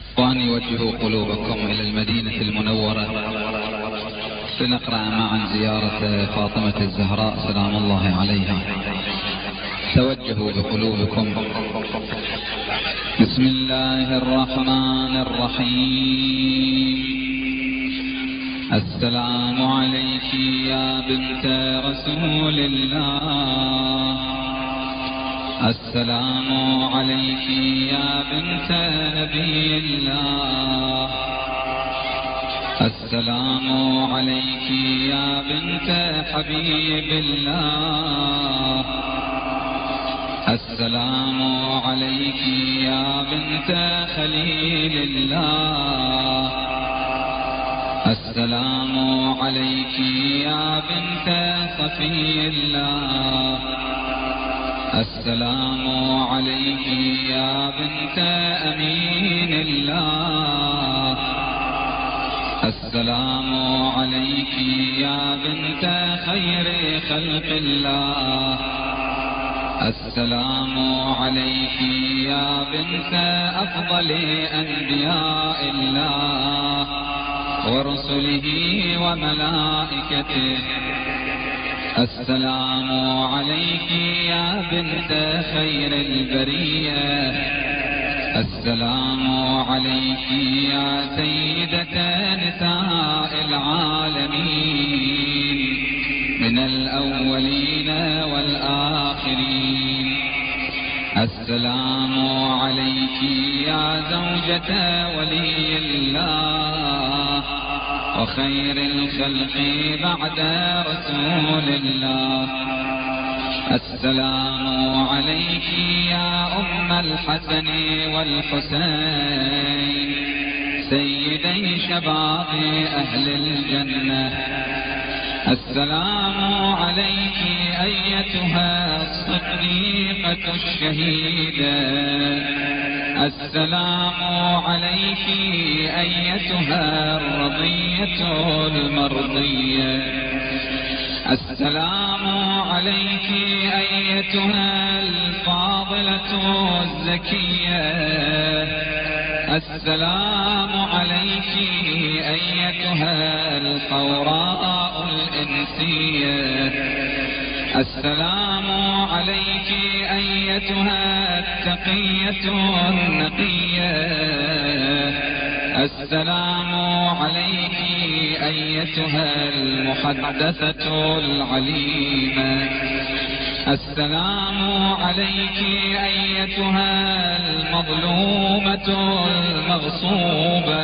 وأن يوجهوا قلوبكم إلى المدينة المنورة لنقرأ معا زيارة فاطمة الزهراء سلام الله عليها. توجهوا بقلوبكم. بسم الله الرحمن الرحيم. السلام عليك يا بنت رسول الله، السلام عليك يا بنت نبي الله، السلام عليك يا بنت حبيب الله، السلام عليك يا بنت خليل الله، السلام عليك يا بنت صفي الله، السلام عليك يا بنت أمين الله، السلام عليك يا بنت خير خلق الله، السلام عليك يا بنت أفضل أنبياء الله ورسله وملائكته، السلام عليك يا بنت خير البرية، السلام عليك يا سيدة نساء العالمين من الأولين والآخرين، السلام عليك يا زوجة ولي الله وخير الخلق بعد رسول الله، السلام عليك يا أم الحسن والحسين سيدي شباب أهل الجنة، السلام عليك أيتها الصديقة الشهيدة، السلام عليك أيتها الرضية المرضية، السلام عليك أيتها الفاضلة الزكية، السلام عليك أيتها الحوراء الإنسية، السلام عليك أيتها التقية النقية، السلام عليك أيتها المحدثة العليمة، السلام عليك أيتها المظلومة المغصوبة،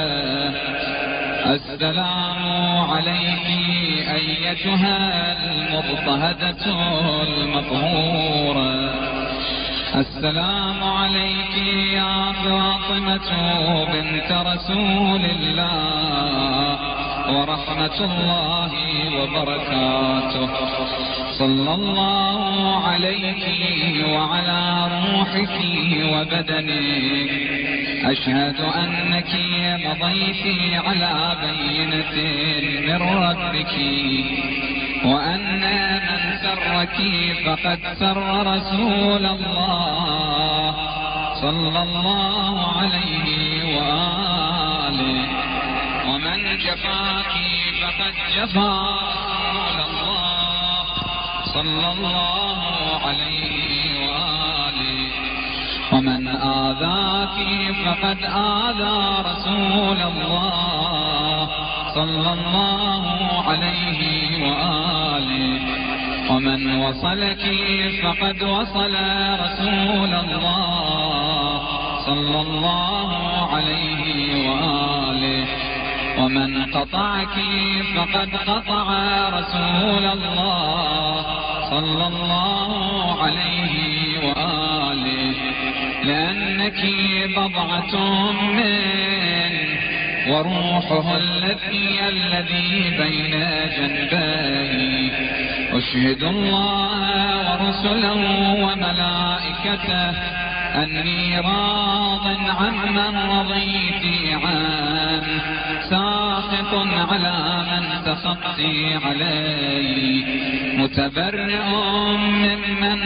السلام عليك أيتها المضطهدة المقهورة، السلام عليك يا فاطمة بنت رسول الله ورحمة الله وبركاته، صلى الله عليك وعلى روحك وبدنك، أشهد أنك مضيت على بينة من ربك، وأن من سرك فقد سر رسول الله صلى الله عليه وآله، ومن جفاك فقد جفا رسول الله صلى الله عليه وآله، ومن آذاك فقد آذى رسول الله صلى الله عليه وآله، ومن وصلك فقد وصل رسول الله صلى الله عليه وآله، ومن قطعك فقد قطع رسول الله صلى الله عليه وآله، لأنك بضعة منه وروحه الذي بين جنبيه، أشهد الله ورسله وملائكته أني راض عمن رضيت عنه، ساخط على من سخطت عليه، متبرئ ممن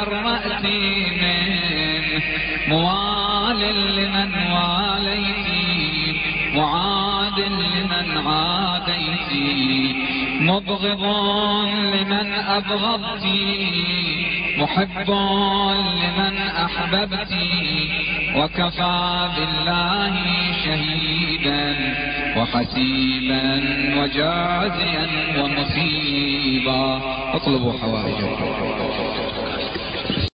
تبرأت منه، موال لمن واليت مبغض لمن أبغضت، محب لمن أحببت، وكفى بالله شهيدا وحسيبا وجازيا ومصيبا. اطلبوا حوائجكم.